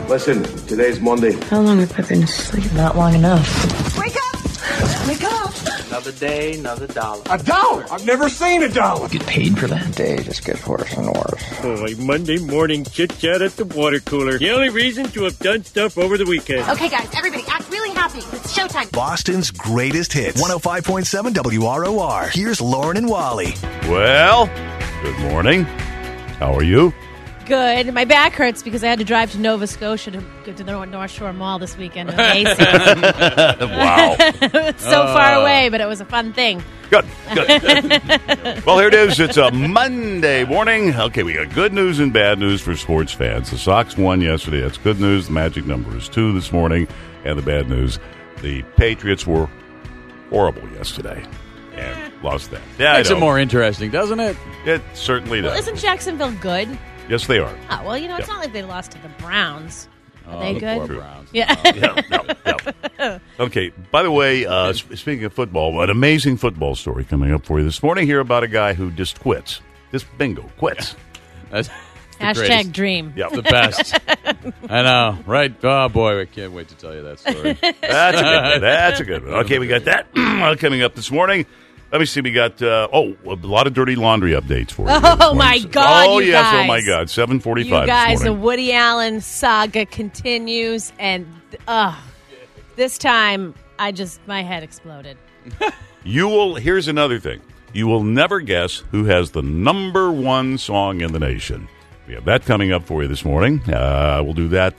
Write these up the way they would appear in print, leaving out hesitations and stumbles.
Listen, today's Monday. How long have I been asleep? Not long enough. Wake up! Wake up! Another day, another dollar. $1? I've never seen $1. Get paid for that? Day just gets worse and worse. Oh, like Monday morning chit-chat at the water cooler. The only reason to have done stuff over the weekend. Okay, guys, everybody act really happy. It's showtime. Boston's greatest hits. 105.7 WROR. Here's Lauren and Wally. Well, good morning. How are you? Good. My back hurts because I had to drive to Nova Scotia to go to the North Shore Mall this weekend with Macy's. Wow. It's so far away, but it was a fun thing. Good. Well, here it is. It's a Monday morning. Okay, we got good news and bad news for sports fans. The Sox won yesterday. That's good news. The magic number is 2 this morning. And the bad news, the Patriots were horrible yesterday and lost that. Yeah, Makes it more interesting, doesn't it? It certainly does. Well, isn't Jacksonville good? Yes, they are. Oh, well, it's not like they lost to the Browns. Are they good? Poor Browns. Yeah. Yeah. Okay, by the way, speaking of football, an amazing football story coming up for you this morning here about a guy who just quits. Just bingo, quits. That's Hashtag dream. Yep. the best. I know, right? Oh, boy, I can't wait to tell you that story. That's a good one. That's a good one. Okay, we got that coming up this morning. Let me see. We got a lot of dirty laundry updates for you. Oh, my God, Oh, you yes. guys. Oh, my God. 7:45 You guys, this the morning. Woody Allen saga continues, and this time, my head exploded. Here's another thing. You will never guess who has the number one song in the nation. We have that coming up for you this morning. We'll do that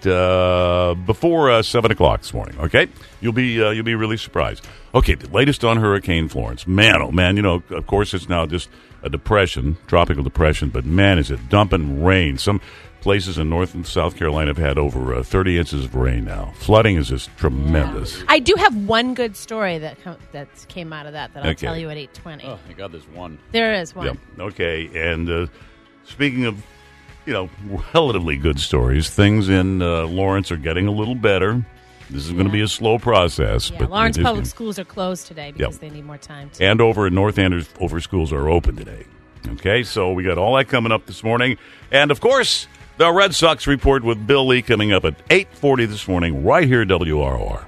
before 7 o'clock this morning. Okay, you'll be really surprised. Okay, the latest on Hurricane Florence. Man, oh man, of course it's now just a depression, tropical depression, but man, is it dumping rain. Some places in North and South Carolina have had over 30 inches of rain now. Flooding is just tremendous. I do have one good story that came out of that I'll Okay. tell you at 8:20. Oh, my God, there's one. There is one. Yep. Okay, and speaking of, relatively good stories, things in Lawrence are getting a little better. This is going to be a slow process. Yeah, but Lawrence Public Schools are closed today because they need more time. And over in North Andover, schools are open today. Okay, so we got all that coming up this morning. And, of course, the Red Sox Report with Bill Lee coming up at 8:40 this morning right here at WROR.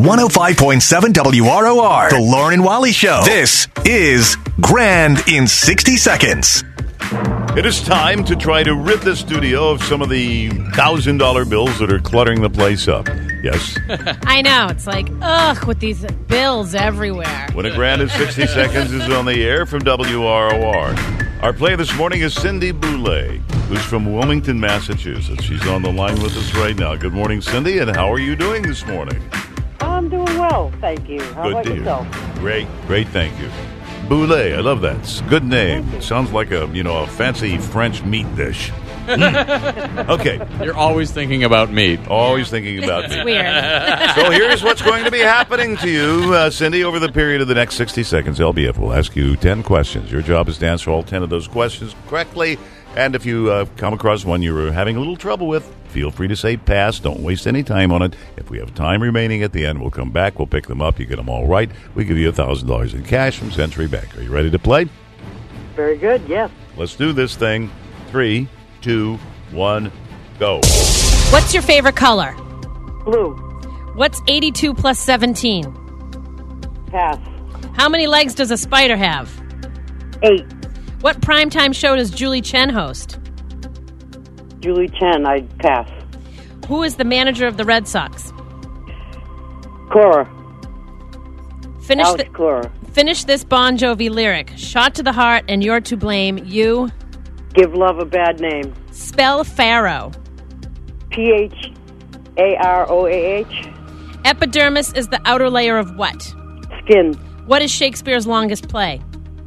105.7 WROR. The Lauren and Wally Show. This is Grand in 60 Seconds. It is time to try to rid the studio of some of the $1,000 bills that are cluttering the place up. Yes. I know. It's like, with these bills everywhere. When a Grand in 60 Seconds is on the air from WROR. Our play this morning is Cindy Boulay, who's from Wilmington, Massachusetts. She's on the line with us right now. Good morning, Cindy, and how are you doing this morning? I'm doing well, thank you. How about yourself? Great, thank you. Boulay, I love that. It's a good name. Sounds like a fancy French meat dish. Okay. You're always thinking about meat. Always thinking about meat. Weird. So here's what's going to be happening to you, Cindy, over the period of the next 60 seconds. LBF will ask you 10 questions. Your job is to answer all 10 of those questions correctly. And if you come across one you're having a little trouble with, feel free to say pass. Don't waste any time on it. If we have time remaining at the end, we'll come back. We'll pick them up. You get them all right. We give you $1,000 in cash from Century Bank. Are you ready to play? Very good, yes. Let's do this thing. 3, 2, 1, go. What's your favorite color? Blue. What's 82 plus 17? Pass. How many legs does a spider have? 8. What primetime show does Julie Chen host? Julie Chen, I pass. Who is the manager of the Red Sox? Cora. Finish Cora. Finish this Bon Jovi lyric. Shot to the heart and you're to blame. You Give love a bad name. spell Pharaoh. P-H-A-R-O-A-H. Epidermis is the outer layer of what? Skin. What is Shakespeare's longest play?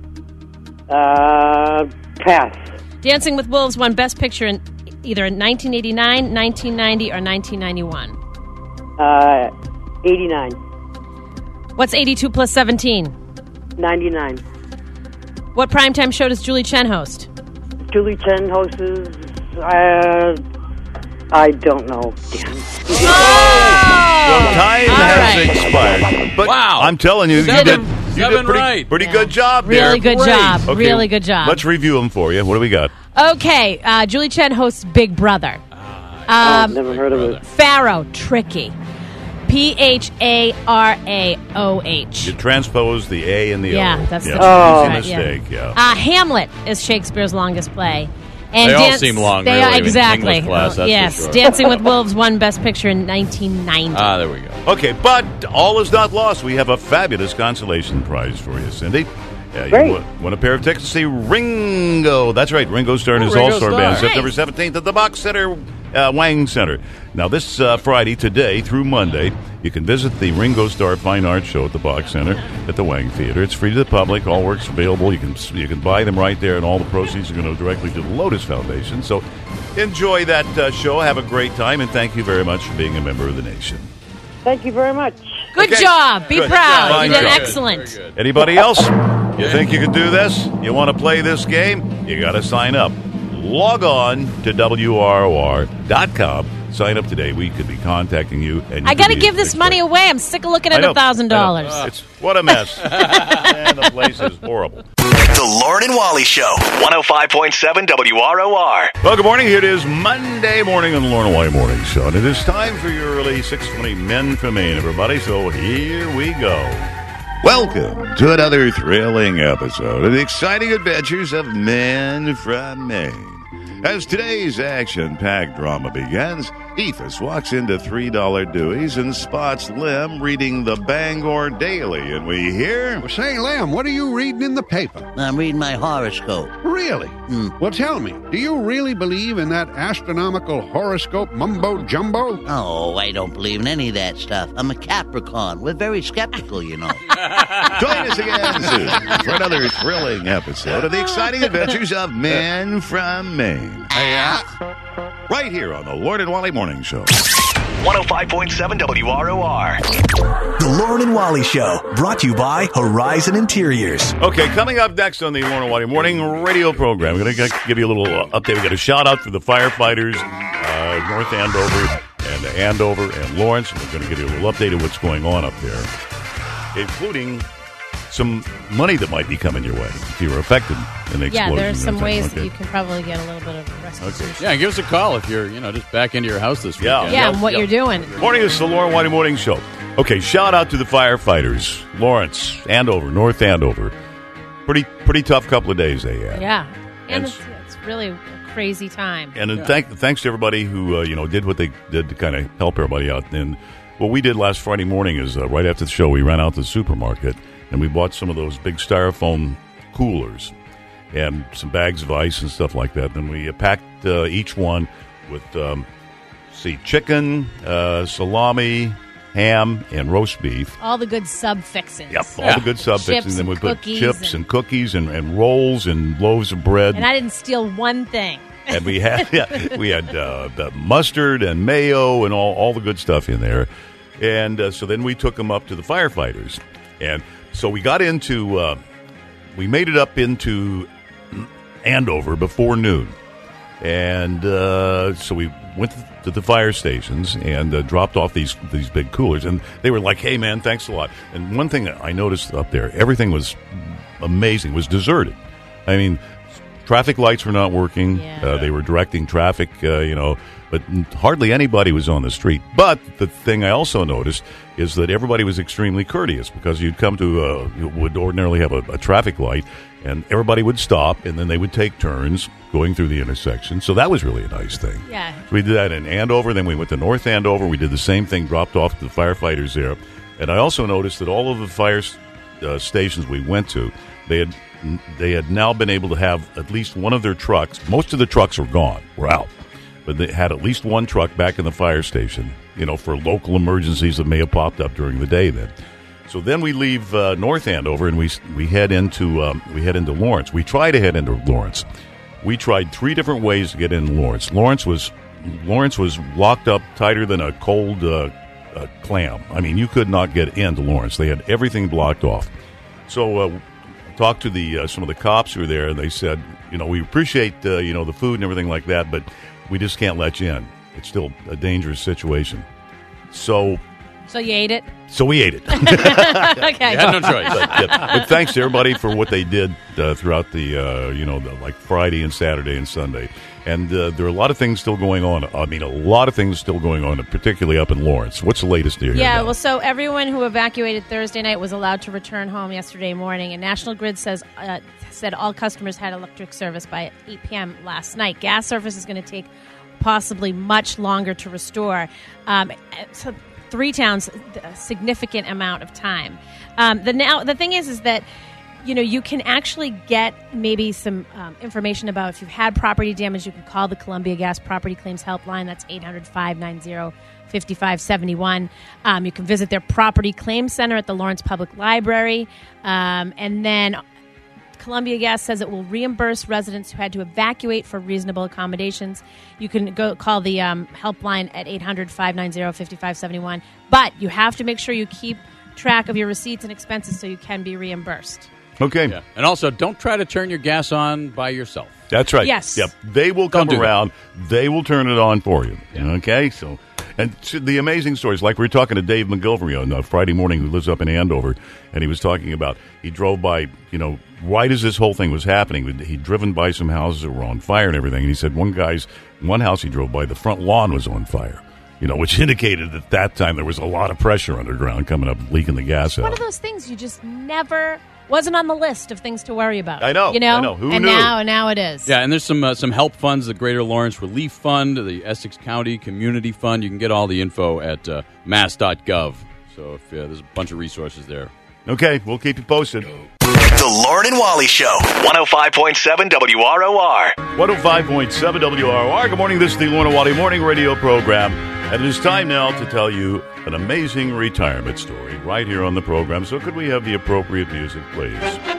Pass. Dancing with Wolves won Best Picture in either 1989, 1990, or 1991. 89. What's 82 plus 17? 99. What primetime show does Julie Chen host? Julie Chen hosts, I don't know. Well, time has expired. But wow. I'm telling you, you did pretty good job there. Really good job. Okay, really good job. Let's review them for you. What do we got? Okay, Julie Chen hosts Big Brother. Never heard of it. Pharaoh, tricky. Pharaoh. You transpose the A and the O. Yeah, that's the Easy right, mistake, yeah. Hamlet is Shakespeare's longest play. And They all seem long, They really, are, in exactly. English class, that's yes, for sure. Dancing with Wolves won Best Picture in 1990. There we go. Okay, but all is not lost. We have a fabulous consolation prize for you, Cindy. You Great. won a pair of tickets to see Ringo. That's right, Ringo Starr and his Ringo All-Star Starr. Band, Nice. September 17th at the Box Center, Wang Center. Now, this Friday, today through Monday, you can visit the Ringo Starr Fine Arts Show at the Box Center at the Wang Theater. It's free to the public. All works available. You can buy them right there, and all the proceeds are going to go directly to the Lotus Foundation. So enjoy that show. Have a great time, and thank you very much for being a member of the nation. Thank you very much. Good Okay. job. Be Good. proud. Fine You did job. excellent. Very good. Anybody else? You think you could do this? You want to play this game? You got to sign up. Log on to WROR.com. Sign up today. We could be contacting you. And I got to give this money away. I'm sick of looking at $1,000. It's what a mess. Man, the place is horrible. The Lauren and Wally Show. 105.7 WROR. Well, good morning. Here it is Monday morning on the Lauren and Wally Morning Show. And it is time for your early 6:20 Men from Maine, everybody. So here we go. Welcome to another thrilling episode of the exciting adventures of Men from Maine. As today's action-packed drama begins, Ethos walks into $3 Dewey's and spots Lem reading the Bangor Daily, and we hear... Well, say, Lem, what are you reading in the paper? I'm reading my horoscope. Really? Well, tell me, do you really believe in that astronomical horoscope mumbo-jumbo? Oh, I don't believe in any of that stuff. I'm a Capricorn. We're very skeptical, you know. Join us again soon for another thrilling episode of the exciting adventures of Men from Maine. Right here on the Lauren and Wally Morning Show. 105.7 WROR. The Lauren and Wally Show, brought to you by Horizon Interiors. Okay, coming up next on the Lauren and Wally Morning radio program, we're going to give you a little update. We got a shout out for the firefighters, North Andover and Andover and Lawrence. We're going to give you a little update of what's going on up there, including some money that might be coming your way if you were affected in the explosion. Yeah, there's some ways Okay. that you can probably get a little bit of restitution. Okay. Yeah, give us a call if you're, just back into your house this weekend. Yeah, and what you're doing. Morning, it's the Lauren and Wally Morning Show. Okay, shout out to the firefighters, Lawrence, Andover, North Andover. Pretty tough couple of days they had. Yeah, and And it's really a crazy time. And thanks to everybody who did what they did to kind of help everybody out. And what we did last Friday morning is right after the show, we ran out to the supermarket and we bought some of those big styrofoam coolers and some bags of ice and stuff like that. Then we packed each one with chicken, salami, ham, and roast beef. All the good sub fixins. Yep, all the good sub fixings. Then we put chips and cookies and rolls and loaves of bread. And I didn't steal one thing. And we had the mustard and mayo and all the good stuff in there. And so then we took them up to the firefighters. And so we got into, we made it up into Andover before noon. And so we went to the fire stations and dropped off these big coolers. And they were like, hey, man, thanks a lot. And one thing I noticed up there, everything was amazing, was deserted. I mean, traffic lights were not working. Yeah. They were directing traffic, but hardly anybody was on the street. But the thing I also noticed is that everybody was extremely courteous because you'd come to, you would ordinarily have a traffic light, and everybody would stop, and then they would take turns going through the intersection. So that was really a nice thing. Yeah. So we did that in Andover. Then we went to North Andover. We did the same thing, dropped off the firefighters there. And I also noticed that all of the fire stations we went to, they had now been able to have at least one of their trucks. Most of the trucks were gone, were out. But they had at least one truck back in the fire station, for local emergencies that may have popped up during the day then. So then we leave North Andover and we head into Lawrence. We try to head into Lawrence. We tried 3 different ways to get into Lawrence. Lawrence was locked up tighter than a cold clam. I mean, you could not get into Lawrence. They had everything blocked off. So talked to some of the cops who were there, and they said, we appreciate the food and everything like that, but we just can't let you in. It's still a dangerous situation. So So you ate it? So we ate it. Okay. You had no choice. But thanks to everybody for what they did throughout the like Friday and Saturday and Sunday. And there are a lot of things still going on. I mean, a lot of things still going on, particularly up in Lawrence. What's the latest here? Yeah, well, so everyone who evacuated Thursday night was allowed to return home yesterday morning. And National Grid said all customers had electric service by 8 p.m. last night. Gas service is going to take possibly much longer to restore. So 3 towns, a significant amount of time. The thing is that you can actually get maybe some information about if you've had property damage. You can call the Columbia Gas Property Claims Helpline. That's 800-590-5571. You can visit their Property Claims Center at the Lawrence Public Library. And then Columbia Gas says it will reimburse residents who had to evacuate for reasonable accommodations. You can go call the helpline at 800-590-5571. But you have to make sure you keep track of your receipts and expenses so you can be reimbursed. Okay. Yeah. And also, don't try to turn your gas on by yourself. That's right. Yes. Yep. They will come around. They will turn it on for you. Yeah. Okay? So, and the amazing stories, like we were talking to Dave McGilvery on Friday morning, who lives up in Andover, and he was talking about, he drove by, right as this whole thing was happening, he'd driven by some houses that were on fire and everything, and he said one house he drove by, the front lawn was on fire. Which indicated at that time there was a lot of pressure underground coming up, leaking the gas out. One of those things you just never wasn't on the list of things to worry about. I know. I know. Who and knew? Now it is. Yeah, and there's some help funds, the Greater Lawrence Relief Fund, the Essex County Community Fund. You can get all the info at mass.gov. So if there's a bunch of resources there. Okay, we'll keep you posted. The Lauren and Wally Show, 105.7 WROR. 105.7 WROR. Good morning. This is the Lauren and Wally Morning Radio Program. And it is time now to tell you an amazing retirement story right here on the program. So could we have the appropriate music, please?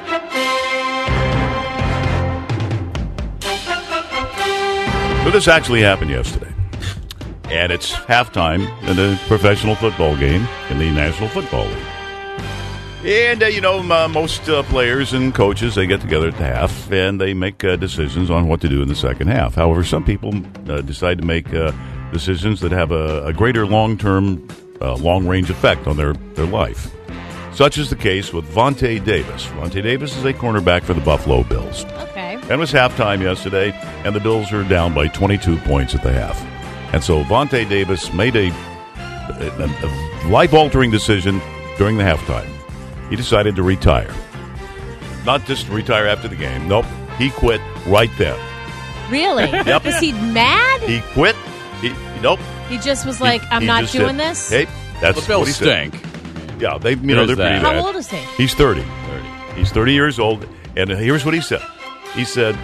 Well, this actually happened yesterday. And it's halftime in a professional football game in the National Football League. And, most players and coaches, they get together at the half, and they make decisions on what to do in the second half. However, some people decide to make decisions that have a greater long-term, long-range effect on their life. Such is the case with Vontae Davis. Vontae Davis is a cornerback for the Buffalo Bills. Okay. And it was halftime yesterday, and the Bills are down by 22 points at the half. And so Vontae Davis made a life-altering decision during the halftime. He decided to retire. Not just retire after the game. Nope. He quit right then. Really? Yep. Was he mad? He quit. Nope. He just was like, I'm not doing this? Hey, that's the Bills what he stink. said. Yeah, they're pretty bad. How old is he? He's 30. He's 30 years old. And here's what he said. He said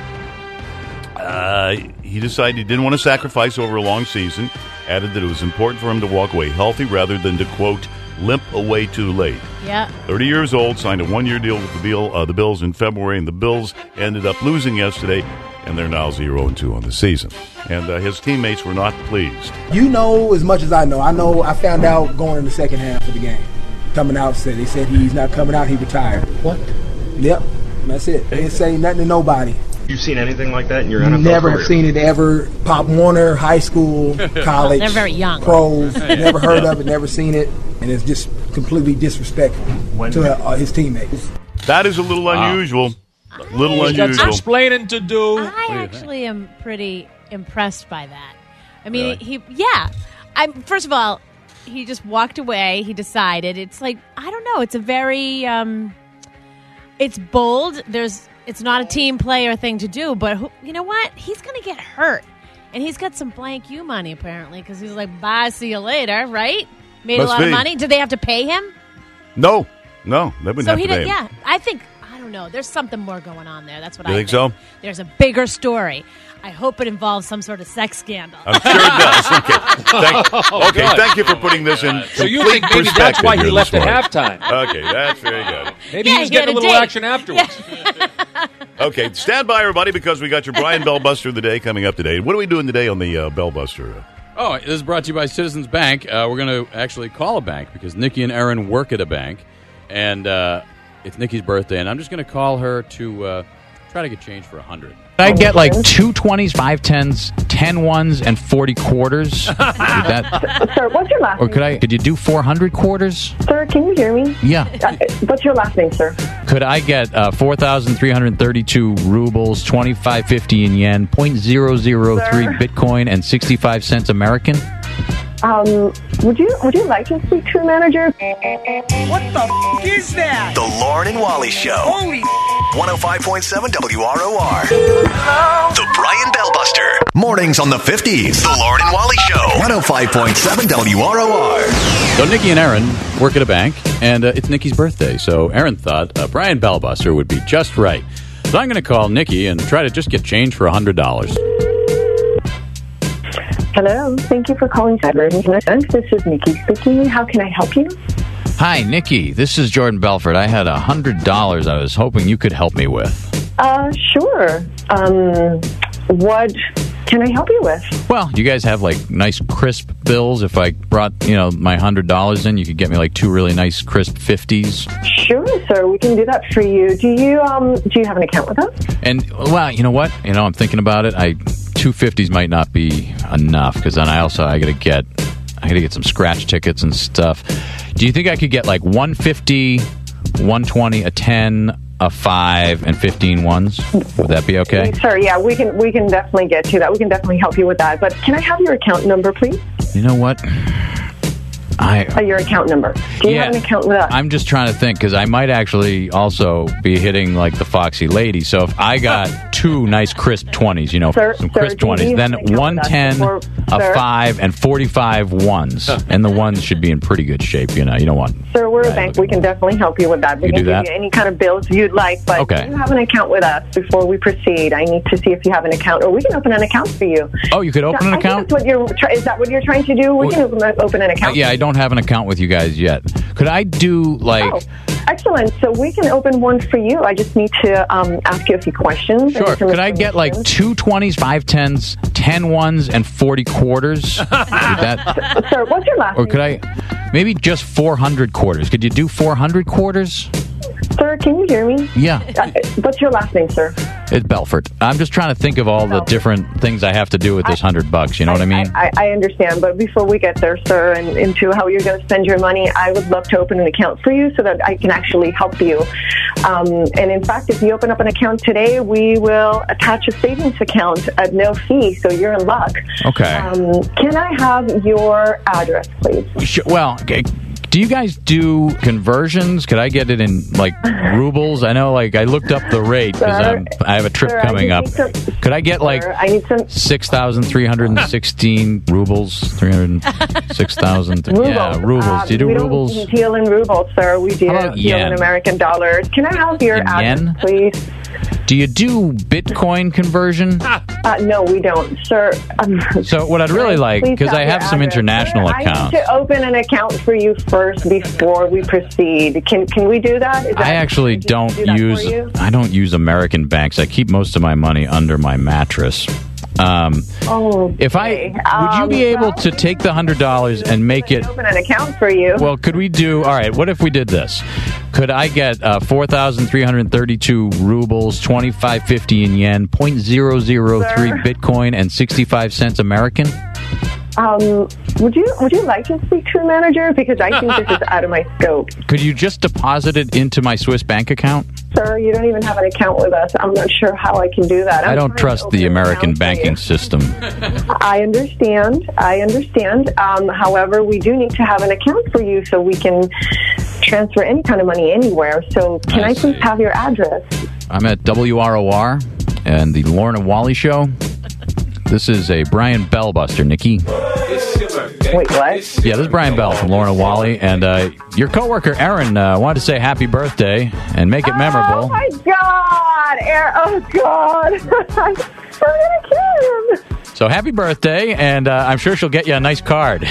he decided he didn't want to sacrifice over a long season, added that it was important for him to walk away healthy rather than to, quote, limp away too late. Yeah. 30 years old, signed a one-year deal with the Bills in February, and the Bills ended up losing yesterday, and they're now 0-2 on the season. And his teammates were not pleased. You know as much as I know. I found out going in the second half of the game. Coming out, they said he's not coming out, he retired. What? Yep, that's it. They didn't say nothing to nobody. You've seen anything like that in your NFL Never career? have seen it ever. Pop Warner, high school, college. They're very young. Pros, never heard of it, never seen it. And it's just completely disrespectful to his teammates. That is a little unusual. A little He's unusual. got some explaining to do. I actually am pretty impressed by that. I mean, Really? First of all, he just walked away. He decided. It's like, I don't know. It's a very, it's bold. It's not a team player thing to do, but you know what? He's going to get hurt. And he's got some blank U money, apparently, because he's like, bye, see you later, right? Made a lot of money. Did they have to pay him? No, they wouldn't have to pay him. Yeah, I don't know. There's something more going on there. That's what I think. You think so? There's a bigger story. I hope it involves some sort of sex scandal. I'm sure it does. Okay, thank you for putting this in So you think maybe that's why he left at halftime? Okay, that's very good. Maybe he was getting a little action afterwards. Okay, stand by, everybody, because we got your Brian Bellbuster of the day coming up today. What are we doing today on the Bellbuster? Oh, this is brought to you by Citizens Bank. We're going to actually call a bank because Nikki and Erin work at a bank, and it's Nikki's birthday, and I'm just going to call her to Try to get change for 100. I get like 2 20s, 5 10s, 10 ones, and 40 quarters. Sir, what's your last name? Could you do 400 quarters? Sir, can you hear me? Yeah. What's your last name, sir? Could I get 4,332 rubles, 25.50 in yen, 0.003 Bitcoin, and 65 cents American? Would you like to speak to a manager? What the f*** is that? The Lauren and Wally Show. Holy 105.7 WROR. Hello? The Brian Bell Buster. Mornings on the 50s. The Lauren and Wally Show. 105.7 WROR. So Nikki and Aaron work at a bank, and it's Nikki's birthday. So Aaron thought Brian Bell Buster would be just right. So I'm going to call Nikki and try to just get change for $100. Hello, thank you for calling Cyber. This is Nikki speaking. How can I help you? Hi, Nikki. This is Jordan Belford. I had $100 I was hoping you could help me with. Sure. What can I help you with? Well, you guys have like nice crisp bills. If I brought, my $100 in, you could get me like 2 really nice crisp 50s. Sure, sir. We can do that for you. Do you have an account with us? And well, you know what? I'm thinking about it. 2 50s might not be enough because then I gotta get some scratch tickets and stuff. Do you think I could get like 150, 120, a 10, a 5, and 15 ones? Would that be okay? Sir, yeah, we can definitely get to that. We can definitely help you with that. But can I have your account number, please? You know what? Your account number. Do you have an account with us? I'm just trying to think because I might actually also be hitting like the Foxy Lady. So if I got 2 nice crisp 20s, some crisp 20s, then 110, a 5, and 45 ones. And the ones should be in pretty good shape. You don't want. Sir, we're a bank. We can definitely help you with that. We can give you any kind of bills you'd like. But okay. Do you have an account with us before we proceed? I need to see if you have an account, or we can open an account for you. Oh, you could open an account? Is that what you're trying to do? We can open an account. Yeah, I don't have an account with you guys yet. Could I do Oh, excellent. So we can open one for you. I just need to ask you a few questions. Sure. Could I get like 2 20s, 5 10s, 10 ones, and 40 quarters? Sir, what's your last name? Or could I maybe just 400 quarters? Could you do 400 quarters? Sir, can you hear me? Yeah. What's your last name, sir? It's Belford. I'm just trying to think of all the different things I have to do with this $100. You know what I mean? I understand, but before we get there, sir, and into how you're going to spend your money, I would love to open an account for you so that I can actually help you. And in fact, if you open up an account today, we will attach a savings account at no fee, so you're in luck. Okay. Can I have your address, please? Sure. Well, okay. Do you guys do conversions? Could I get it in, like, rubles? I know, like, I looked up the rate because I have a trip coming up. Could I get, like, 6,316 rubles? 306,000? Yeah, rubles. Do you do rubles? We don't deal in rubles, sir. We deal in American dollars. Can I have your address, please? Do you do Bitcoin conversion? No, we don't, sir. So what I'd really like, because I have some international accounts. I need to open an account for you first before we proceed. Can we do that? I actually don't use American banks. I keep most of my money under my mattress. Would you be able to take the $100 and make it open an account for you? Well, could we do? All right. What if we did this? Could I get 4,332 rubles, 25.50 in yen, 0.003 Bitcoin, and 65 cents American? Would you like to speak to a manager? Because I think this is out of my scope. Could you just deposit it into my Swiss bank account? Sir, you don't even have an account with us. I'm not sure how I can do that. I don't trust the American banking system. I understand. However, we do need to have an account for you so we can transfer any kind of money anywhere. So can I please have your address? I'm at WROR and the Lauren and Wally Show. This is a Brian Bell Buster, Nikki. Wait, what? Yeah, this is Brian Bell from Lauren and Wally, and your coworker Aaron wanted to say happy birthday and make it memorable. Oh my God, Aaron! Oh God, I'm gonna kill him. So happy birthday, and I'm sure she'll get you a nice card.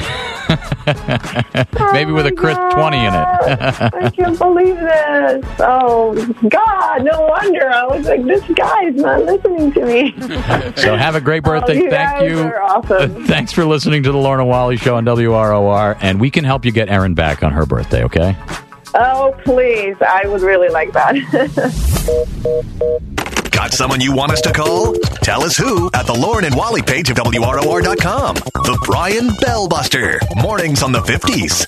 Maybe with a crisp 20 in it. I can't believe this. Oh, God, no wonder. I was like, this guy's not listening to me. So have a great birthday. You Thank you. are awesome. Thanks for listening to the Lauren and Wally Show on WROR, and we can help you get Erin back on her birthday, okay? Oh, please. I would really like that. Got someone you want us to call? Tell us who at the Lauren and Wally page of WROR.com. The Brian Bell Buster. Mornings on the 50s.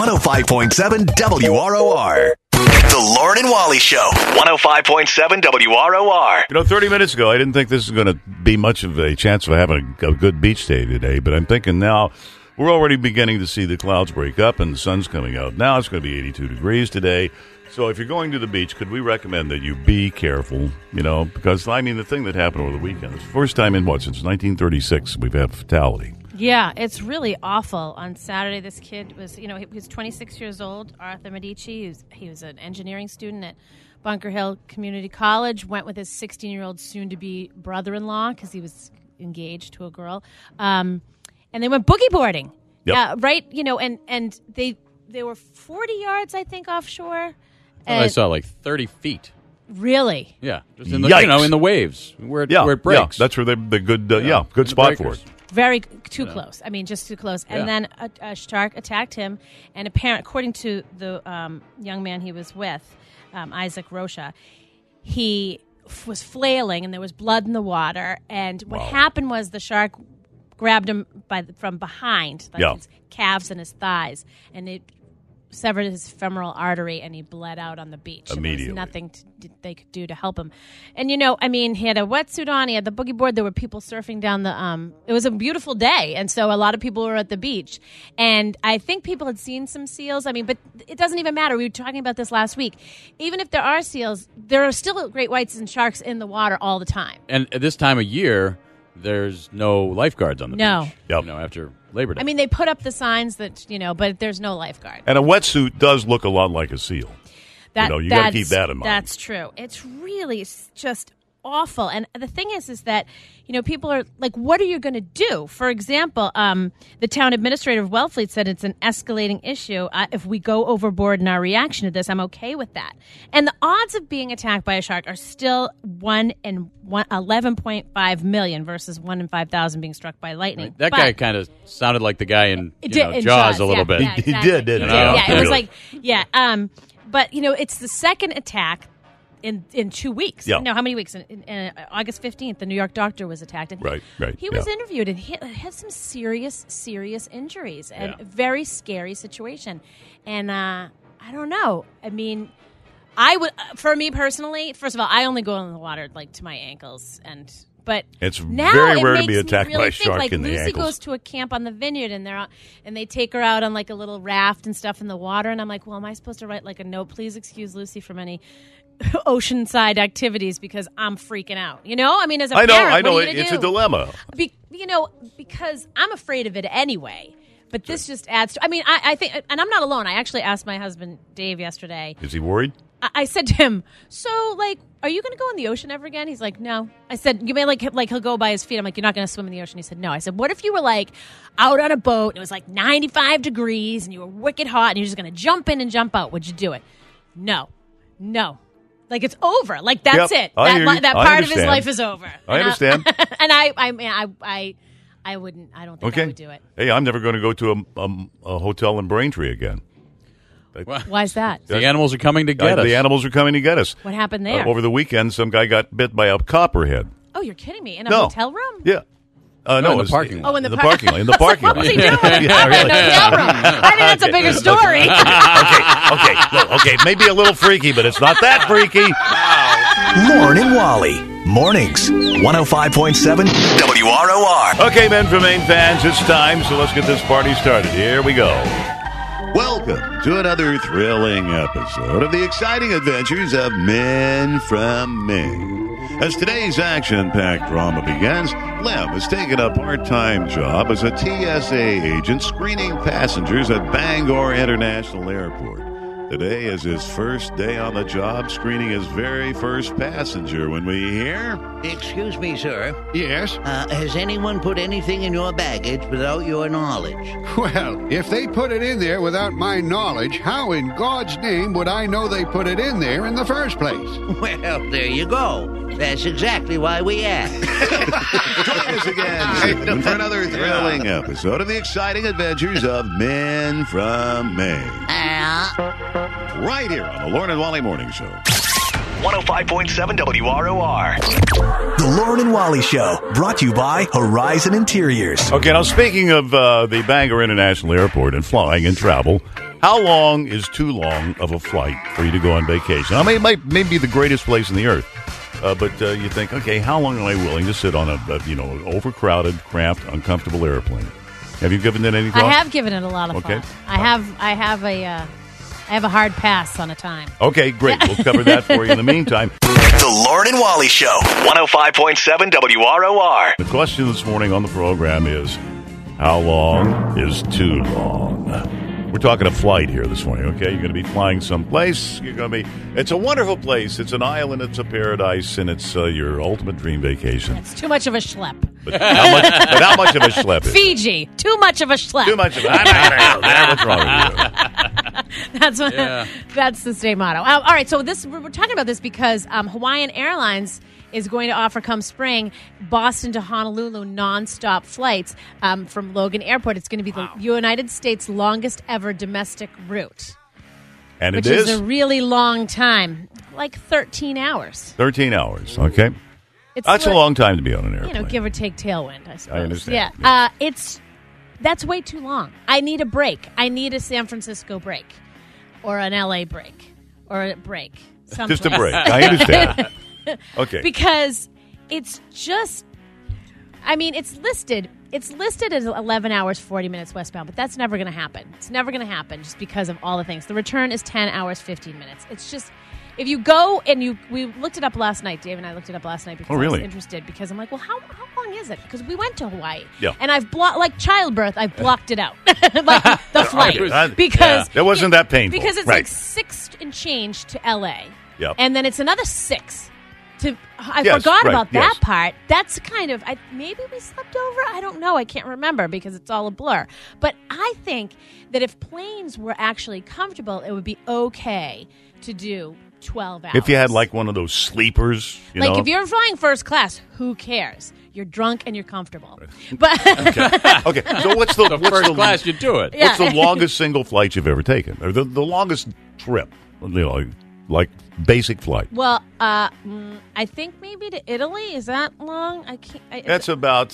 105.7 WROR. The Lauren and Wally Show. 105.7 WROR. 30 minutes ago, I didn't think this was going to be much of a chance of having a good beach day today, but I'm thinking now we're already beginning to see the clouds break up and the sun's coming out. Now it's going to be 82 degrees today. So if you're going to the beach, could we recommend that you be careful, because, the thing that happened over the weekend, it's the first time since 1936 we've had fatality. Yeah, it's really awful. On Saturday, this kid was, he was 26 years old, Arthur Medici. He was an engineering student at Bunker Hill Community College, went with his 16-year-old soon-to-be brother-in-law because he was engaged to a girl, and they went boogie boarding. Yep. Right? And they were 40 yards, I think, offshore. I saw 30 feet. Really? Yeah, just in the in the waves where it breaks. Yeah, that's where the good good spot breakers. for it. Very too close. I mean, just too close. And then a shark attacked him. And according to the young man he was with, Isaac Rocha, he was flailing and there was blood in the water. And what happened was the shark grabbed him from behind, his calves and his thighs, and it severed his femoral artery, and he bled out on the beach. Immediately. There was nothing they could do to help him. And, he had a wetsuit on. He had the boogie board. There were people surfing down the it was a beautiful day, and so a lot of people were at the beach. And I think people had seen some seals. But it doesn't even matter. We were talking about this last week. Even if there are seals, there are still great whites and sharks in the water all the time. And at this time of year, there's no lifeguards on the beach. Yep. After Labor Day. They put up the signs that, but there's no lifeguard. And a wetsuit does look a lot like a seal. You got to keep that in mind. That's true. It's really just awful. And the thing is that, people are like, what are you going to do? For example, the town administrator of Wellfleet said it's an escalating issue. If we go overboard in our reaction to this, I'm okay with that. And the odds of being attacked by a shark are still 1 in 11.5 million versus 1 in 5,000 being struck by lightning. Right. That guy kind of sounded like the guy in Jaws a little bit. Yeah, exactly. He did, didn't he? Yeah, it was like, but, it's the second attack in 2 weeks. Yeah. No, how many weeks? In August 15th, the New York doctor was attacked. And right. He was interviewed, and he had some serious injuries and a very scary situation. And I don't know. I would, for me personally, first of all, I only go in the water to my ankles, but it's now very rare it to be makes attacked me really by a shark think, in the Lucy ankles. goes to a camp on the vineyard, and they take her out on a little raft and stuff in the water, and I'm like, well, am I supposed to write a note? Please excuse Lucy from any oceanside activities because I'm freaking out. As a parent, I know. what are you It's gonna a do? dilemma. Because I'm afraid of it anyway. But this just adds to. I think, and I'm not alone. I actually asked my husband Dave yesterday. Is he worried? I said to him, so, are you going to go in the ocean ever again? He's like, no. I said, you may, he'll go by his feet. I'm like, you're not going to swim in the ocean? He said, no. I said, what if you were, out on a boat, and it was, 95 degrees, and you were wicked hot, and you're just going to jump in and jump out? Would you do it? No. It's over. That's it. That part of his life is over. I understand. And I wouldn't. I don't think I would do it. Hey, I'm never going to go to a hotel in Braintree again. Why is that? The animals are coming to get us. The animals are coming to get us. What happened there? Over the weekend, some guy got bit by a copperhead. Oh, you're kidding me. In a hotel room? Yeah. No, in the parking lot. Oh, in the parking lot. In the parking lot. What was he doing? In a hotel room. I think that's a bigger story. Okay. Maybe a little freaky, but it's not that freaky. Lauren and Wally. Mornings. 105.7 WROR. Okay, Men from Maine fans, it's time, so let's get this party started. Here we go. Welcome to another thrilling episode of the exciting adventures of Men from Maine. As today's action-packed drama begins, Lem has taken a part-time job as a TSA agent screening passengers at Bangor International Airport. Today is his first day on the job, screening his very first passenger when we hear... Excuse me, sir. Yes? Has anyone put anything in your baggage without your knowledge? Well, if they put it in there without my knowledge, how in God's name would I know they put it in there in the first place? Well, there you go. That's exactly why we asked. Join us again for another thrilling episode of the exciting adventures of Men from Maine. Right here on the Lauren and Wally Morning Show. 105.7 WROR. The Lauren and Wally Show, brought to you by Horizon Interiors. Okay, now speaking of the Bangor International Airport and flying and travel, how long is too long of a flight for you to go on vacation? I mean, it may be the greatest place on the earth, but you think, okay, how long am I willing to sit on an overcrowded, cramped, uncomfortable airplane? Have you given it any thought? I have given it a lot of thought. I have a hard pass on a time. Okay, great. We'll cover that for you in the meantime. The Lauren and Wally Show, 105.7 WROR. The question this morning on the program is, how long is too long? We're talking a flight here this morning, okay? You're going to be flying someplace. It's a wonderful place. It's an island. It's a paradise. And it's your ultimate dream vacation. It's too much of a schlep. But how much of a schlep is it? Fiji. Too much of a schlep. Too much of a What's wrong with you? That's the state motto. All right, so we're talking about this because Hawaiian Airlines is going to offer come spring Boston to Honolulu nonstop flights from Logan Airport. It's going to be the United States' longest ever domestic route. And which is a really long time, like 13 hours. 13 hours, okay. That's a long time to be on an airplane. Give or take tailwind, I suppose. I understand. Yeah, that's way too long. I need a break. I need a San Francisco break or an LA break or a break. Someplace. Just a break. I understand. Okay. Because it's just, it's listed as 11 hours, 40 minutes westbound, but that's never going to happen. It's never going to happen just because of all the things. The return is 10 hours, 15 minutes. It's just, if you go and we looked it up last night, Dave and I looked it up last night because I was interested because I'm like, well, how long is it? Because we went to Hawaii. Yeah. And I've like childbirth, I've blocked it out. Like the flight. Because that wasn't that painful. Because it's like 6 and change to LA. Yep. And then it's another 6. I forgot about that part. That's kind of, maybe we slept over. I don't know. I can't remember because it's all a blur. But I think that if planes were actually comfortable, it would be okay to do 12 hours. If you had like one of those sleepers, you know. If you're flying first class, who cares? You're drunk and you're comfortable. But okay. So what's the first class? You do it. What's the longest single flight you've ever taken, or the longest trip? Like basic flight. Well, I think maybe to Italy. Is that long? I can't. That's about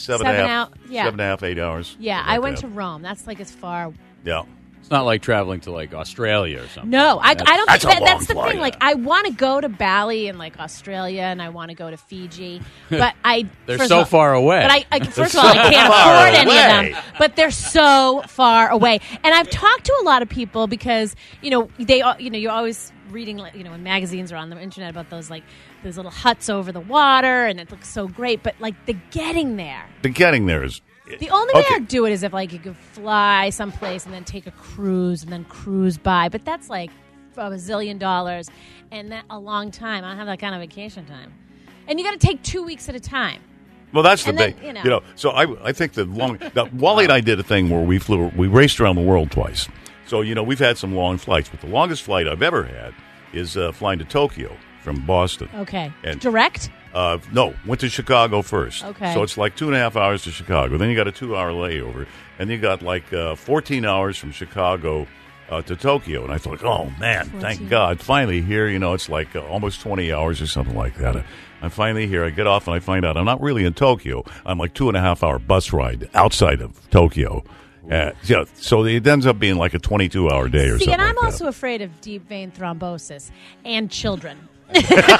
7.5, 8 hours. Yeah, I went to Rome. That's like as far. Yeah. It's not like traveling to like Australia or something. No, I don't think that's the flight. thing. Like, I want to go to Bali and like Australia, and I want to go to Fiji, but they're so far away. But first of all, I can't afford any of them. But they're so far away, and I've talked to a lot of people because you're always reading in magazines or on the internet about those little huts over the water, and it looks so great. But like the getting there is. The only way I'd do it is if you could fly someplace and then take a cruise and then cruise by. But that's like $1 zillion and that a long time. I don't have that kind of vacation time. And you got to take 2 weeks at a time. Well, that's the big, So I think Wally and I did a thing where we raced around the world twice. So, we've had some long flights, but the longest flight I've ever had is flying to Tokyo from Boston. Okay. And direct? No, went to Chicago first. Okay. So it's like 2.5 hours to Chicago. Then you got a 2-hour layover. And you got 14 hours from Chicago to Tokyo. And I thought, oh, man, 14. Thank God. Finally here, it's like almost 20 hours or something like that. I'm finally here. I get off and I find out I'm not really in Tokyo. I'm like 2.5-hour bus ride outside of Tokyo. So it ends up being like a 22-hour day or something. And I'm like also afraid of deep vein thrombosis and children. Those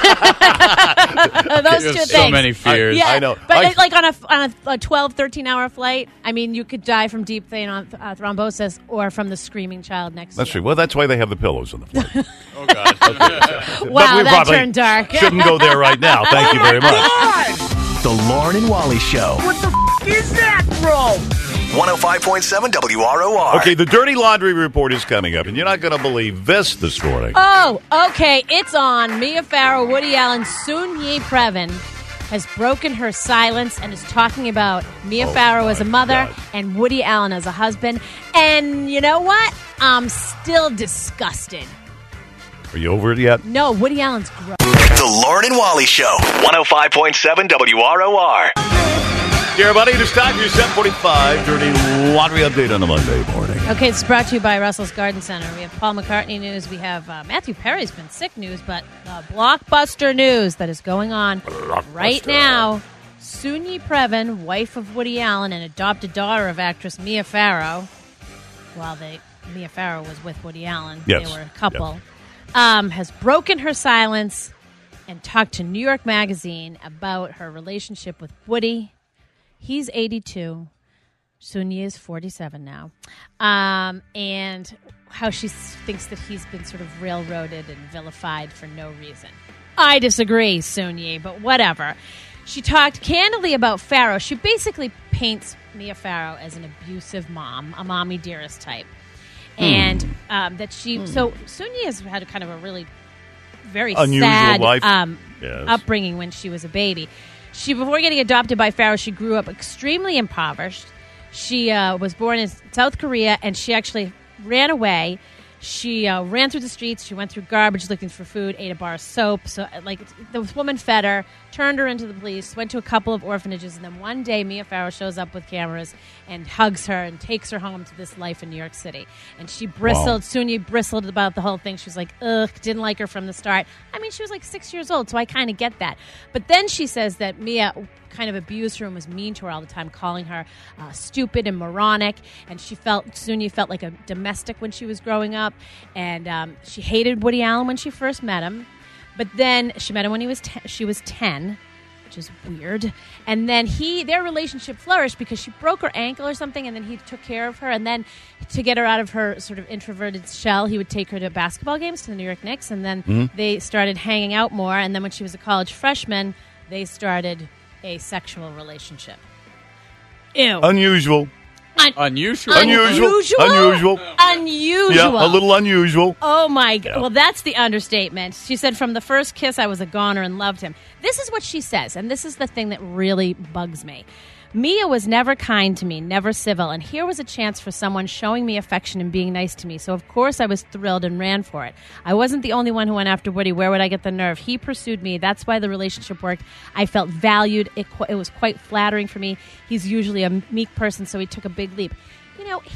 two things. So many fears. Yeah, I know. But on a 12, 13-hour flight, you could die from deep vein thrombosis or from the screaming child next to you. That's true. Well, that's why they have the pillows on the flight. Oh, God. Okay. Wow, that turned dark. Shouldn't go there right now. Thank you very much. The Lauren and Wally Show. What the is that, bro? 105.7 WROR. Okay, the Dirty Laundry Report is coming up, and you're not going to believe this morning. Oh, okay. It's on. Mia Farrow, Woody Allen, Soon Yi Previn has broken her silence and is talking about Mia Farrow as a mother and Woody Allen as a husband. And you know what? I'm still disgusted. Are you over it yet? No, Woody Allen's gross. The Lauren and Wally Show. 105.7 WROR. Dear everybody, it is time for your 7:45 Dirty Laundry Update on a Monday morning. Okay, it's brought to you by Russell's Garden Center. We have Paul McCartney news. We have Matthew Perry's been sick news, but blockbuster news that is going on right now. Soon-Yi Previn, wife of Woody Allen and adopted daughter of actress Mia Farrow. Well, Mia Farrow was with Woody Allen. Yes. They were a couple. Yes. Has broken her silence and talked to New York Magazine about her relationship with Woody. He's 82. Soon-Yi is 47 now. And how she thinks that he's been sort of railroaded and vilified for no reason. I disagree, Soon-Yi, but whatever. She talked candidly about Farrow. She basically paints Mia Farrow as an abusive mom, a mommy dearest type. And that she... So Soon-Yi has had kind of a really very unusual sad life. Upbringing when she was a baby. Before getting adopted by Farrow, she grew up extremely impoverished. She was born in South Korea, and she actually ran away. She ran through the streets. She went through garbage looking for food, ate a bar of soap. So, the woman fed her, turned her into the police, went to a couple of orphanages, and then one day Mia Farrow shows up with cameras and hugs her and takes her home to this life in New York City. And she bristled. Wow. Soon-Yi bristled about the whole thing. She was like, ugh, didn't like her from the start. I mean, she was like 6 years old, so I kind of get that. But then she says that Mia kind of abused her and was mean to her all the time, calling her stupid and moronic. And Soon-Yi felt like a domestic when she was growing up. And she hated Woody Allen when she first met him. But then she met him when she was 10, which is weird. And then their relationship flourished because she broke her ankle or something, and then he took care of her. And then to get her out of her sort of introverted shell, he would take her to basketball games to the New York Knicks. And then they started hanging out more. And then when she was a college freshman, they started a sexual relationship. Ew. Unusual. Unusual. Yeah, a little unusual. Oh, my God. Yeah. Well, that's the understatement. She said, from the first kiss, I was a goner and loved him. This is what she says, and this is the thing that really bugs me. Mia was never kind to me, never civil, and here was a chance for someone showing me affection and being nice to me. So, of course, I was thrilled and ran for it. I wasn't the only one who went after Woody. Where would I get the nerve? He pursued me. That's why the relationship worked. I felt valued. It was quite flattering for me. He's usually a meek person, so he took a big leap. You know,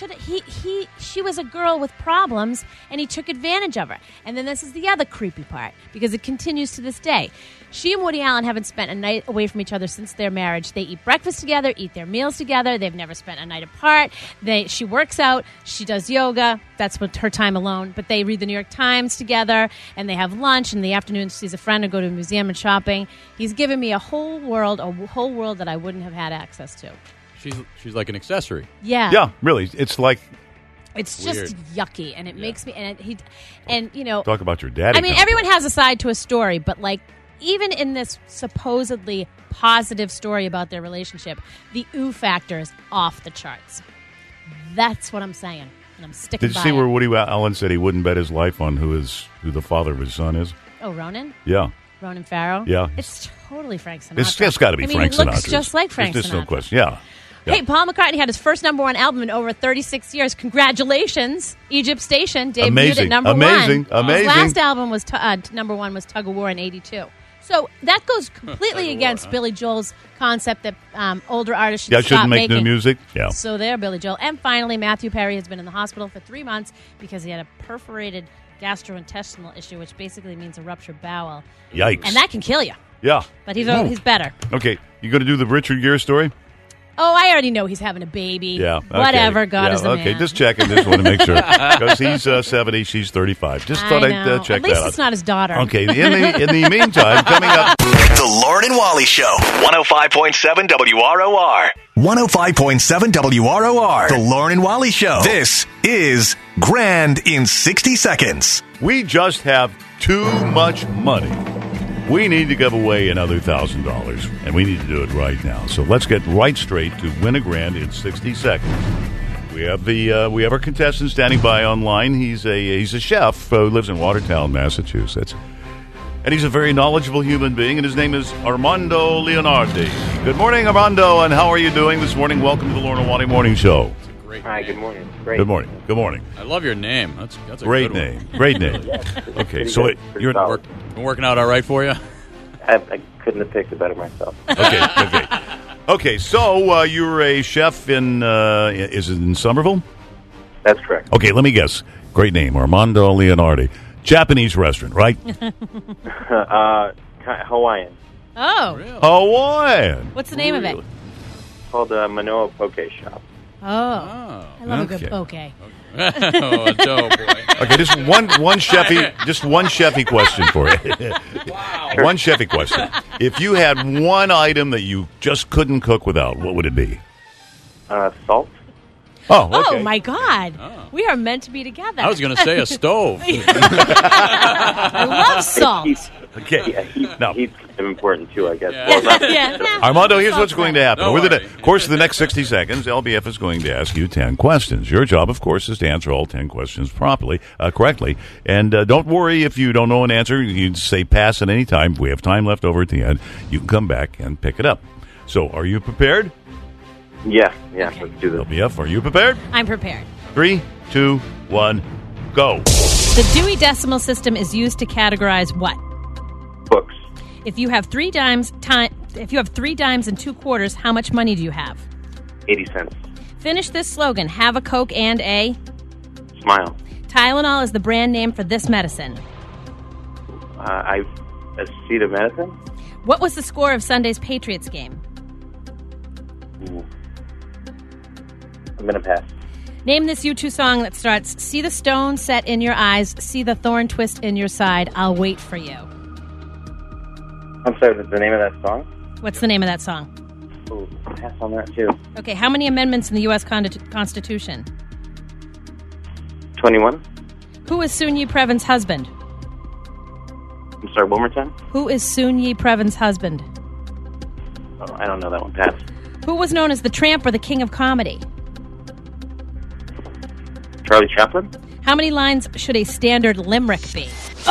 she was a girl with problems, and he took advantage of her. And then this is the other creepy part, because it continues to this day. She and Woody Allen haven't spent a night away from each other since their marriage. They eat breakfast together, eat their meals together. They've never spent a night apart. She works out. She does yoga. That's what her time alone. But they read the New York Times together, and they have lunch. In the afternoon, she sees a friend or go to a museum and shopping. He's given me a whole world that I wouldn't have had access to. She's like an accessory. Yeah. Yeah, really. It's like... It's just yucky, and it makes me... And you know... Talk about your daddy. I mean, everyone has a side to a story, but like, even in this supposedly positive story about their relationship, the ooh factor is off the charts. That's what I'm saying, and I'm sticking by it. Did you see where Woody Allen said he wouldn't bet his life on who the father of his son is? Oh, Ronan? Yeah. Ronan Farrow? Yeah. It's totally Frank Sinatra. It's got to be Frank Sinatra. He looks just like Frank Sinatra. There's no question. Yeah. Hey, Paul McCartney had his first #1 album in over 36 years. Congratulations. Egypt Station debuted at number one. Amazing. His last album was #1 was Tug of War in 82. So that goes completely against Billy Joel's concept that older artists shouldn't make new music. Yeah. So there, Billy Joel. And finally, Matthew Perry has been in the hospital for 3 months because he had a perforated gastrointestinal issue, which basically means a ruptured bowel. Yikes. And that can kill you. Yeah. But he's better. Okay. You going to do the Richard Gere story? Oh, I already know he's having a baby. Yeah. Okay. Whatever. God is a man. Okay, just checking. Just want to make sure. Because he's 70, she's 35. Just thought I'd check that out. At least it's not his daughter. Okay. In the meantime, coming up. The Lauren and Wally Show. 105.7 WROR. 105.7 WROR. The Lauren and Wally Show. This is Grand in 60 Seconds. We just have too much money. We need to give away another $1,000, and we need to do it right now. So let's get right straight to win a grand in 60 seconds. We have our contestant standing by online. He's a chef who lives in Watertown, Massachusetts, and he's a very knowledgeable human being. And his name is Armando Leonardi. Good morning, Armando, and how are you doing this morning? Welcome to the Lauren and Wally Morning Show. Hi, good morning. Great. Good morning. Good morning. I love your name. That's a great good name. Great name. Okay, so you're been working out all right for you? I couldn't have picked it better myself. Okay. Okay, so you're a chef in, is it in Somerville? That's correct. Okay, let me guess. Great name, Armando Leonardi. Japanese restaurant, right? Hawaiian. Oh. Hawaiian. What's the name of it? Called Manoa Poke Shop. Oh. I love a good poke. Oh, boy. Okay, just one chefy question for you. Wow. One chefy question. If you had one item that you just couldn't cook without, what would it be? Salt. Oh, okay. Oh, my God. We are meant to be together. I was going to say a stove. I love salt. Okay. Yeah, heat's important, too, I guess. Armando, here's what's going to happen. Over the course of the next 60 seconds, LBF is going to ask you 10 questions. Your job, of course, is to answer all 10 questions correctly. And don't worry if you don't know an answer. You can say pass at any time. If we have time left over at the end, you can come back and pick it up. So, are you prepared? Yeah, let's do this. LBF, are you prepared? I'm prepared. 3, 2, 1, go. The Dewey Decimal System is used to categorize what? Books. If you have 3 dimes and 2 quarters, how much money do you have? 80 cents. Finish this slogan. Have a Coke and a... Smile. Tylenol is the brand name for this medicine. Acetaminophen. What was the score of Sunday's Patriots game? I'm going to pass. Name this U2 song that starts, see the stone set in your eyes, see the thorn twist in your side, I'll wait for you. I'm sorry, the name of that song? What's the name of that song? Ooh, pass on that, too. Okay, how many amendments in the U.S. Constitution? 21. Who is Soon Yi Previn's husband? I'm sorry, one more time? Who is Soon Yi Previn's husband? Oh, I don't know that one. Pass. Who was known as the Tramp or the King of Comedy? Charlie Chaplin? How many lines should a standard limerick be?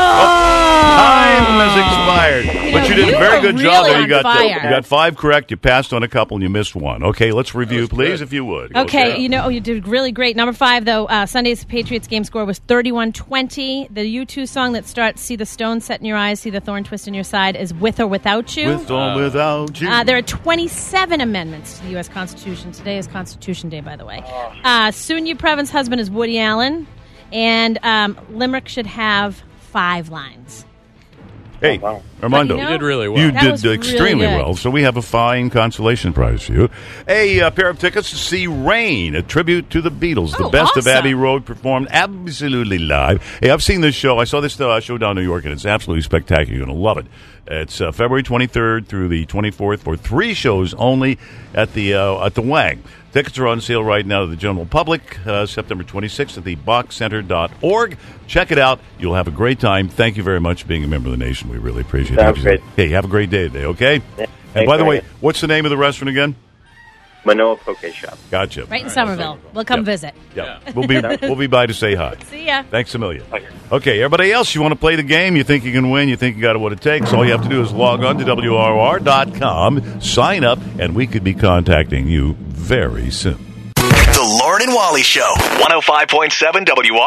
Time has expired. But you did a very good job. Really You got fire. you got 5 correct. You passed on a couple and you missed one. Okay, let's review, please, if you would. Okay, you did really great. Number 5, though, Sunday's Patriots game score was 31-20. The U2 song that starts, see the stone set in your eyes, see the thorn twist in your side, is With or Without You. With or without you. There are 27 amendments to the U.S. Constitution. Today is Constitution Day, by the way. Soon Yi Previn's husband is Woody Allen, and limerick should have 5 lines. Hey, Armando, You did really well. You That did was really extremely good. well, so we have a fine consolation prize for you. A pair of tickets to see Rain, a tribute to the Beatles. The best of awesome. Abbey Road performed absolutely live. Hey, I've seen this show. I saw this show down in New York, and it's absolutely spectacular. You're going to love it. It's February 23rd through the 24th for 3 shows only at the Wang. Tickets are on sale right now to the general public, September 26th at the boxcenter.org. Check it out. You'll have a great time. Thank you very much for being a member of the nation. We really appreciate it. Sounds great. Hey, have a great day today, okay? Yeah, and by the way, thanks. what's the name of the restaurant again? Manoa Poke Shop. Gotcha. Right in Somerville. We'll come visit. Yeah, we'll be by to say hi. See ya. Thanks a million. Okay, everybody else, you want to play the game? You think you can win? You think you got what it takes? All you have to do is log on to WROR.com, sign up, and we could be contacting you very soon. The Lauren and Wally Show, 105.7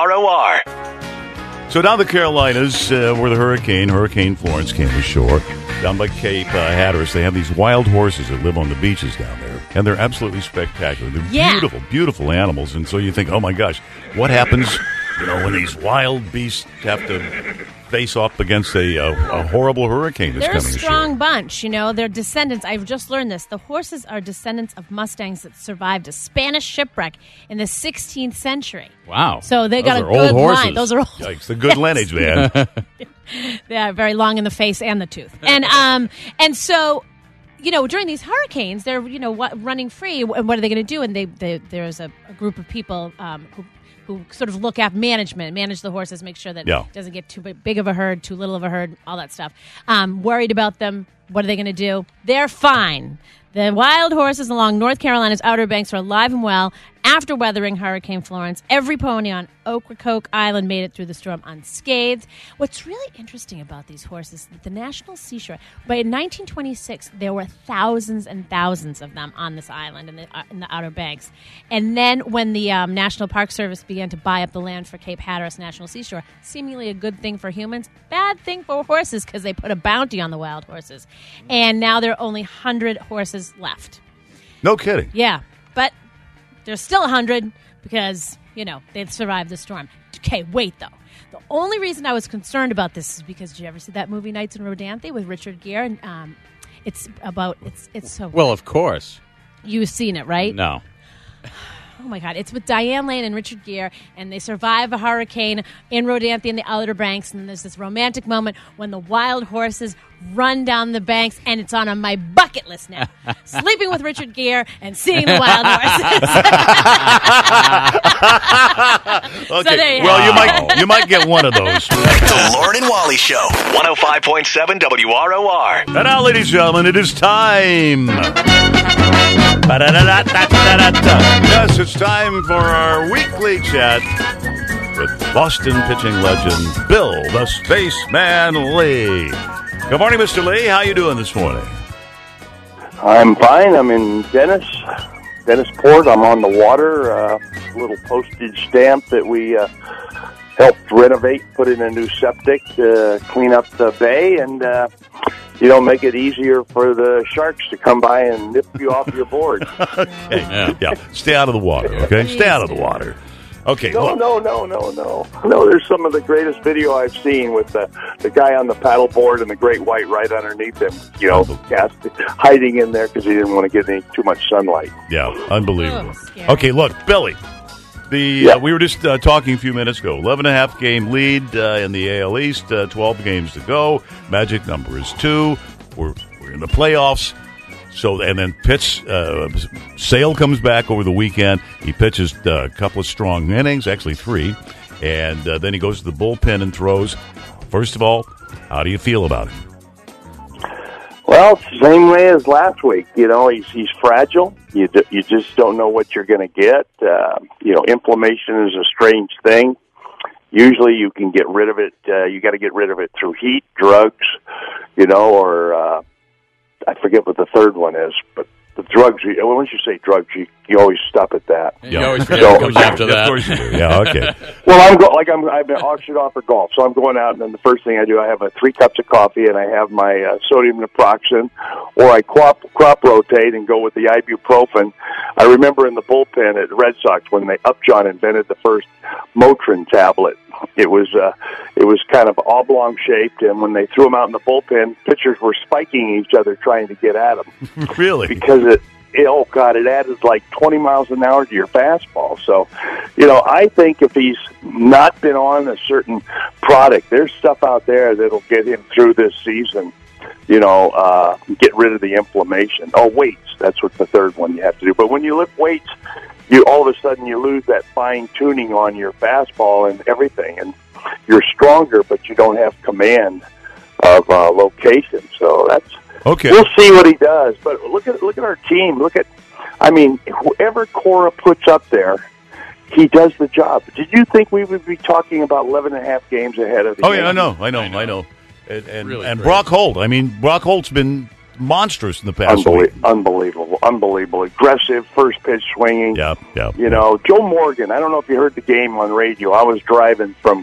WROR. So down the Carolinas, where the Hurricane Florence came ashore, down by Cape Hatteras, they have these wild horses that live on the beaches down there. And they're absolutely spectacular. They're beautiful, beautiful animals. And so you think, oh, my gosh, what happens, when these wild beasts have to face off against a horrible hurricane that's They're a coming strong ashore? bunch, They're descendants. I've just learned this. The horses are descendants of Mustangs that survived a Spanish shipwreck in the 16th century. Wow. So they got a Those are old good horses. line. Those are old. Yikes, the good lineage, man. Yeah, very long in the face and the tooth. And so, during these hurricanes, they're, running free. And what are they going to do? And there's a group of people who sort of look at manage the horses, make sure that it doesn't get too big of a herd, too little of a herd, all that stuff. Worried about them. What are they going to do? They're fine. The wild horses along North Carolina's Outer Banks are alive and well after weathering Hurricane Florence. Every pony on Ocracoke Island made it through the storm unscathed. What's really interesting about these horses is that the National Seashore, by 1926, there were thousands and thousands of them on this island in the Outer Banks. And then when the National Park Service began to buy up the land for Cape Hatteras National Seashore, seemingly a good thing for humans, bad thing for horses because they put a bounty on the wild horses. And now there are only 100 horses left. No kidding. Yeah, but there's still 100 because, they'd survived the storm. Okay, wait, though. The only reason I was concerned about this is because, did you ever see that movie Nights in Rodanthe with Richard Gere? And it's so... Well, of course. You've seen it, right? No. Oh, my God. It's with Diane Lane and Richard Gere, and they survive a hurricane in Rodanthe and the Outer Banks, and there's this romantic moment when the wild horses run down the banks, and it's on my bucket list now. Sleeping with Richard Gere and seeing the wild horses. Okay. So there you Well, you might get one of those. The Lauren and Wally Show, 105.7 WROR. And now, ladies and gentlemen, it is time. Yes, it's time for our weekly chat with Boston pitching legend Bill the Spaceman Lee. Good morning, Mr. Lee. How you doing this morning? I'm fine. I'm in Dennisport. I'm on the water. A little postage stamp that we helped renovate, put in a new septic, clean up the bay, and make it easier for the sharks to come by and nip you off your board. Okay. Yeah. Stay out of the water, okay? Stay out of the water. Okay. No. There's some of the greatest video I've seen with the guy on the paddleboard and the great white right underneath him, hiding in there because he didn't want to get too much sunlight. Yeah, unbelievable. Okay, look, Billy. We were just talking a few minutes ago. 11.5 game lead in the AL East. 12 games to go. Magic number is 2. We're in the playoffs. So and then Sale comes back over the weekend. He pitches a couple of strong innings, actually 3, and then he goes to the bullpen and throws. First of all, how do you feel about him? Well, it's the same way as last week. He's fragile. You just don't know what you're going to get. Inflammation is a strange thing. Usually you can get rid of it. You got to get rid of it through heat, drugs, or I forget what the third one is, but the drugs, once you say drugs, you always stop at that. You always forget what comes after that. Of course you do. Yeah, okay. Well, I've been auctioned off for golf, so I'm going out, and then the first thing I do, I have 3 cups of coffee, and I have my sodium naproxen, or I crop rotate and go with the ibuprofen. I remember in the bullpen at Red Sox when Upjohn invented the first Motrin tablet. It was kind of oblong shaped, and when they threw them out in the bullpen, pitchers were spiking each other trying to get at them. Really? Because it added like 20 miles an hour to your fastball. So, I think if he's not been on a certain product, there's stuff out there that'll get him through this season. Get rid of the inflammation. Oh, weights. That's what the third one you have to do. But when you lift weights, all of a sudden you lose that fine tuning on your fastball and everything, and you're stronger, but you don't have command of location. So that's okay. We'll see what he does. But look at our team. Whoever Cora puts up there, he does the job. Did you think we would be talking about 11.5 games ahead of the game? Yeah, I know. And Brock Holt. Brock Holt's been monstrous in the past week. Unbelievable. Aggressive, first pitch swinging. Yeah. Joe Morgan, I don't know if you heard the game on radio. I was driving from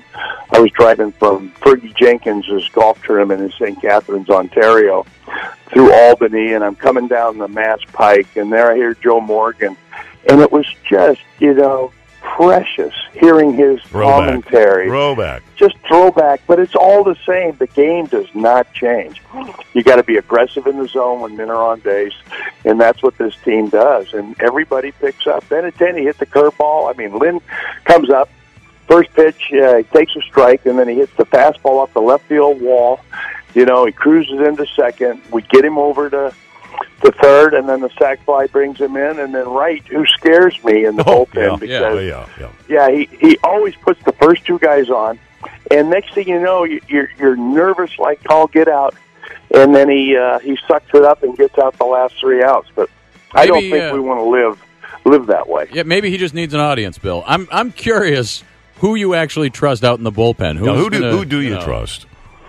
Fergie Jenkins' golf tournament in St. Catharines, Ontario, through Albany, and I'm coming down the Mass Pike, and there I hear Joe Morgan, and it was just, precious hearing his commentary. Just throwback, but it's all the same. The game does not change. You got to be aggressive in the zone when men are on base, and that's what this team does. And everybody picks up. Then at 10, he hit the curveball. Lynn comes up, first pitch, he takes a strike, and then he hits the fastball off the left field wall. He cruises into second. We get him over to the third, and then the sac fly brings him in, and then Wright, who scares me in the bullpen because he always puts the first 2 guys on, and next thing you know, you're nervous like all get out, and then he sucks it up and gets out the last 3 outs. But I don't think we want to live that way. Yeah, maybe he just needs an audience, Bill. I'm curious who you actually trust out in the bullpen. Who do you trust?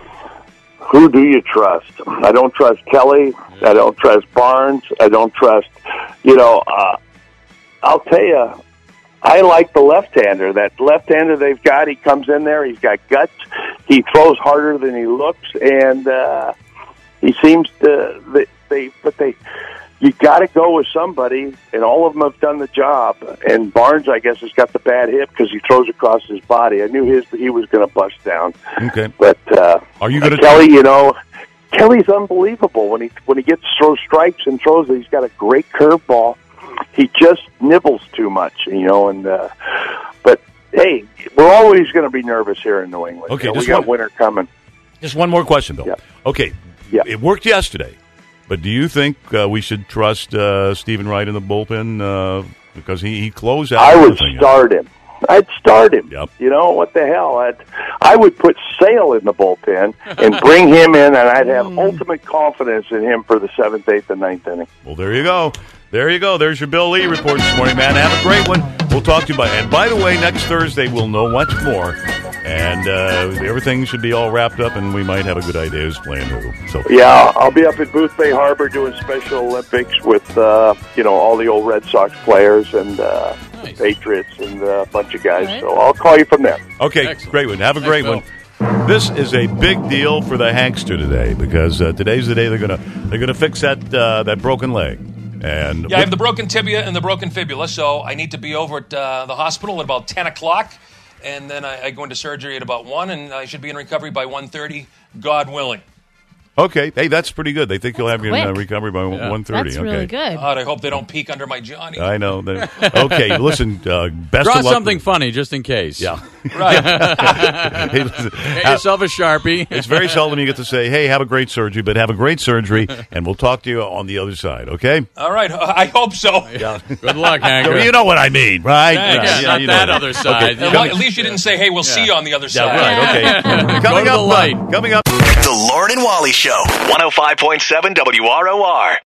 Who do you trust? I don't trust Kelly. I don't trust Barnes. I don't trust, I'll tell you, I like the left-hander. That left-hander they've got, he comes in there, he's got guts. He throws harder than he looks, and he seems to, you got to go with somebody, and all of them have done the job. And Barnes, I guess, has got the bad hip because he throws across his body. I knew he was going to bust down. Okay, but are you going to Kelly? Kelly's unbelievable when he gets throw strikes and throws it. He's got a great curveball. He just nibbles too much, and but hey, we're always going to be nervous here in New England. Okay, we got winter coming. Just one more question, Bill. Yeah. Okay, it worked yesterday. But do you think we should trust Stephen Wright in the bullpen because he closed out? I would start him. I'd start him. Yep. What the hell? I would put Sale in the bullpen and bring him in, and I'd have ultimate confidence in him for the 7th, 8th, and 9th inning. Well, there you go. There you go. There's your Bill Lee report this morning, man. Have a great one. We'll talk to you and by the way, next Thursday we'll know much more. And everything should be all wrapped up, and we might have a good idea who's playing who. So yeah, I'll be up at Booth Bay Harbor doing Special Olympics with all the old Red Sox players and Patriots and a bunch of guys. Right. So I'll call you from there. Okay, excellent. Great one. Have a great one. This is a big deal for the Hankster today because today's the day they're gonna fix that broken leg. And I have the broken tibia and the broken fibula, so I need to be over at the hospital at about 10 o'clock. And then I go into surgery at about 1, and I should be in recovery by 1:30, God willing. Okay. Hey, that's pretty good. They think you'll have you in recovery by 1:30. That's really good. God, I hope they don't peek under my Johnny. I know. Okay, listen, best Draw of luck. something funny just in case. Yeah. Right. Hey, listen, get yourself a Sharpie. It's very seldom you get to say, hey, have a great surgery, but have a great surgery, and we'll talk to you on the other side, okay? All right. I hope so. Yeah. Good luck, Hank. You know what I mean, right? Yeah, not that other side. Okay. Well, at least you didn't say, hey, we'll see you on the other side. Right, okay. Coming up, Coming up. The Lauren and Wally Show, 105.7 WROR.